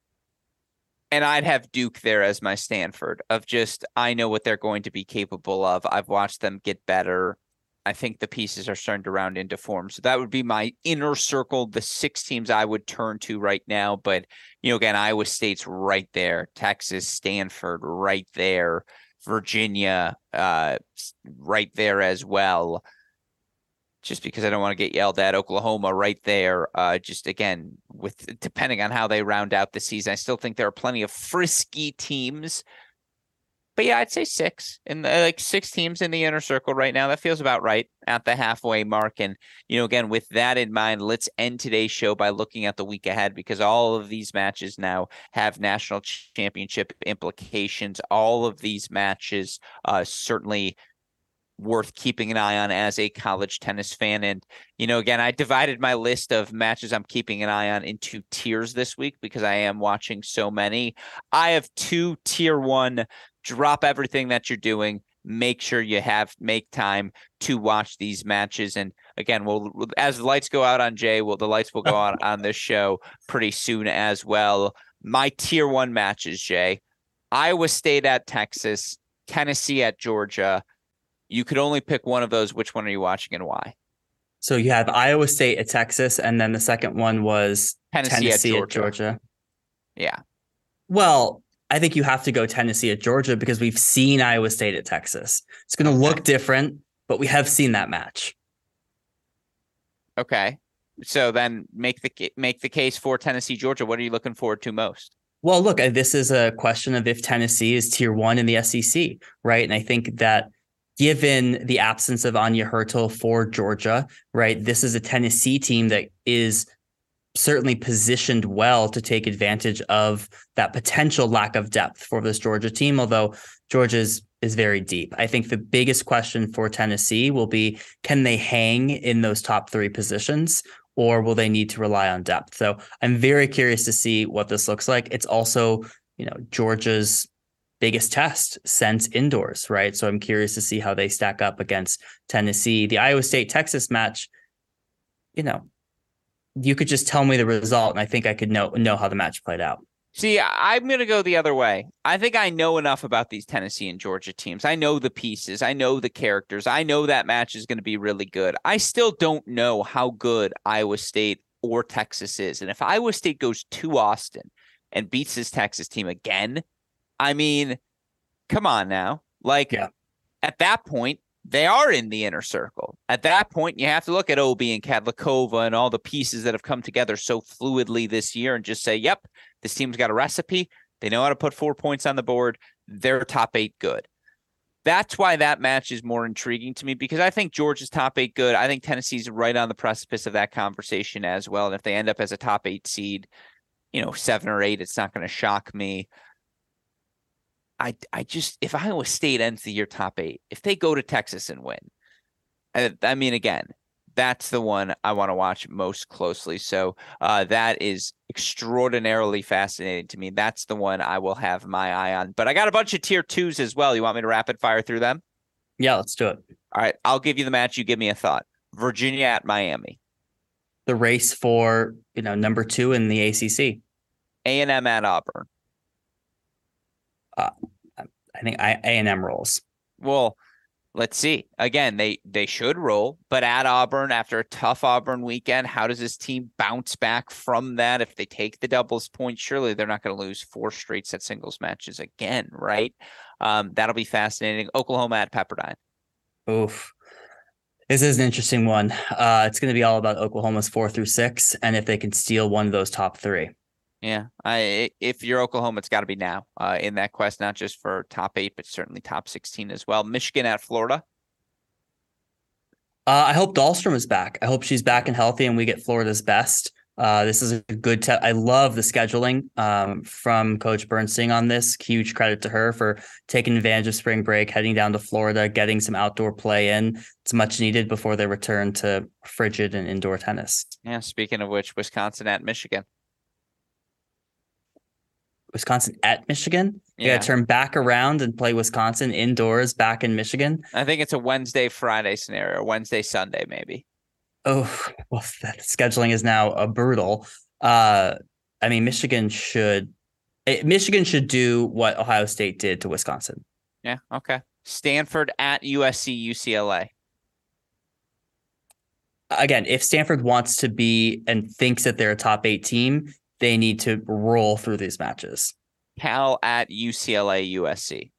And I'd have Duke there as my Stanford of just, I know what they're going to be capable of. I've watched them get better. I think the pieces are starting to round into form. So that would be my inner circle, the six teams I would turn to right now. But, you know, again, Iowa State's right there. Texas, Stanford, right there. Virginia, uh, right there as well. Just because I don't want to get yelled at. Oklahoma right there. Uh, just again, with depending on how they round out the season, I still think there are plenty of frisky teams. But yeah, I'd say six and like six teams in the inner circle right now. That feels about right at the halfway mark. And, you know, again, with that in mind, let's end today's show by looking at the week ahead because all of these matches now have national championship implications. All of these matches uh, certainly worth keeping an eye on as a college tennis fan. And, you know, again, I divided my list of matches I'm keeping an eye on into tiers this week because I am watching so many. I have two tier one, drop everything that you're doing. Make sure you have, make time to watch these matches. And again, we'll, as the lights go out on Jay, well, the lights will go out on this show pretty soon as well. My tier one matches, Jay, Iowa State at Texas, Tennessee at Georgia. You could only pick one of those. Which one are you watching and why? So you have Iowa State at Texas, and then the second one was Tennessee, Tennessee at, at, Georgia. Georgia. Yeah. Well, I think you have to go Tennessee at Georgia because we've seen Iowa State at Texas. It's going to look okay. different, but we have seen that match. Okay. So then make the make the case for Tennessee, Georgia. What are you looking forward to most? Well, look, this is a question of if Tennessee is tier one in the S E C, right? And I think that given the absence of Anya Hurtel for Georgia, right, this is a Tennessee team that is certainly positioned well to take advantage of that potential lack of depth for this Georgia team, although Georgia is, is very deep. I think the biggest question for Tennessee will be, can they hang in those top three positions, or will they need to rely on depth? So I'm very curious to see what this looks like. It's also, you know, Georgia's biggest test since indoors, right? So I'm curious to see how they stack up against Tennessee. The Iowa State-Texas match, you know, you could just tell me the result, and I think I could know know how the match played out. See, I'm going to go the other way. I think I know enough about these Tennessee and Georgia teams. I know the pieces. I know the characters. I know that match is going to be really good. I still don't know how good Iowa State or Texas is. And if Iowa State goes to Austin and beats this Texas team again, I mean, come on now. Like, yeah. At that point, they are in the inner circle. At that point, you have to look at Obi and Kadlikova and all the pieces that have come together so fluidly this year and just say, yep, this team's got a recipe. They know how to put four points on the board. They're top eight good. That's why that match is more intriguing to me, because I think Georgia's top eight good. I think Tennessee's right on the precipice of that conversation as well. And if they end up as a top eight seed, you know, seven or eight, it's not going to shock me. I, I just, if Iowa State ends the year top eight, if they go to Texas and win, I, I mean, again, that's the one I want to watch most closely. So uh, that is extraordinarily fascinating to me. That's the one I will have my eye on. But I got a bunch of tier twos as well. You want me to rapid fire through them? Yeah, let's do it. All right. I'll give you the match. You give me a thought. Virginia at Miami. The race for, you know, number two in the A C C. A and M at Auburn. Uh, I think I, A and M rolls. Well, let's see. Again, they they should roll, but at Auburn, after a tough Auburn weekend, how does this team bounce back from that? If they take the doubles point, surely they're not going to lose four straight set singles matches again, right? Um, that'll be fascinating. Oklahoma at Pepperdine. Oof. This is an interesting one. Uh, it's going to be all about Oklahoma's four through six, and if they can steal one of those top three. Yeah, I if you're Oklahoma, it's got to be now uh, in that quest, not just for top eight, but certainly top sixteen as well. Michigan at Florida. Uh, I hope Dahlstrom is back. I hope she's back and healthy, and we get Florida's best. Uh, this is a good te- I love the scheduling um, from Coach Bernstein on this. Huge credit to her for taking advantage of spring break, heading down to Florida, getting some outdoor play in. It's much needed before they return to frigid and indoor tennis. Yeah. Speaking of which, Wisconsin at Michigan. Wisconsin at Michigan. You yeah. got to turn back around and play Wisconsin indoors back in Michigan. I think it's a Wednesday, Friday scenario, Wednesday, Sunday, maybe. Oh, well, that scheduling is now a brutal. Uh, I mean, Michigan should, Michigan should do what Ohio State did to Wisconsin. Yeah. Okay. Stanford at U S C, U C L A. Again, if Stanford wants to be and thinks that they're a top eight team, they need to roll through these matches. Cal at U C L A, U S C.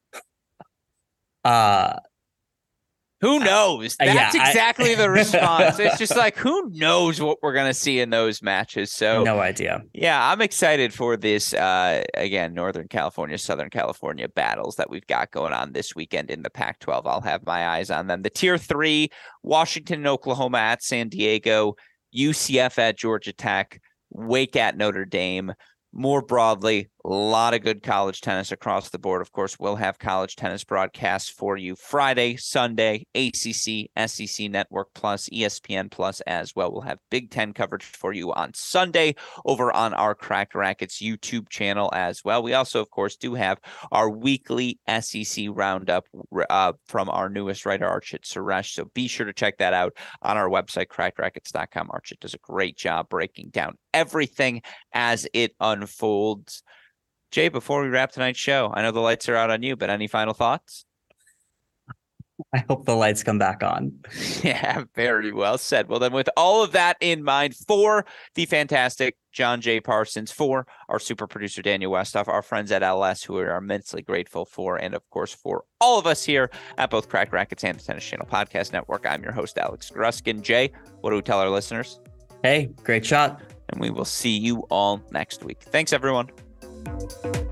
Uh, who knows? That's yeah, exactly I, the response. It's just like, who knows what we're going to see in those matches? So no idea. Yeah, I'm excited for this, uh, again, Northern California, Southern California battles that we've got going on this weekend in the Pac twelve. I'll have my eyes on them. The tier three, Washington and Oklahoma at San Diego, U C F at Georgia Tech, Wake at Notre Dame. More broadly, a lot of good college tennis across the board. Of course, we'll have college tennis broadcasts for you Friday, Sunday, A C C, S E C Network Plus, E S P N Plus as well. We'll have Big Ten coverage for you on Sunday over on our Cracked Racquets YouTube channel as well. We also, of course, do have our weekly S E C roundup uh, from our newest writer, Archit Suresh. So be sure to check that out on our website, cracked rackets dot com. Archit does a great job breaking down everything as it unfolds. Jay, before we wrap tonight's show, I know the lights are out on you, but any final thoughts? I hope the lights come back on. Yeah, very well said. Well, then with all of that in mind, for the fantastic John J. Parsons, for our super producer, Daniel Westoff, our friends at L S, who we are immensely grateful for, and of course, for all of us here at both Cracked Racquets and the Tennis Channel Podcast Network, I'm your host, Alex Gruskin. Jay, what do we tell our listeners? Hey, great shot. And we will see you all next week. Thanks, everyone. Thank you.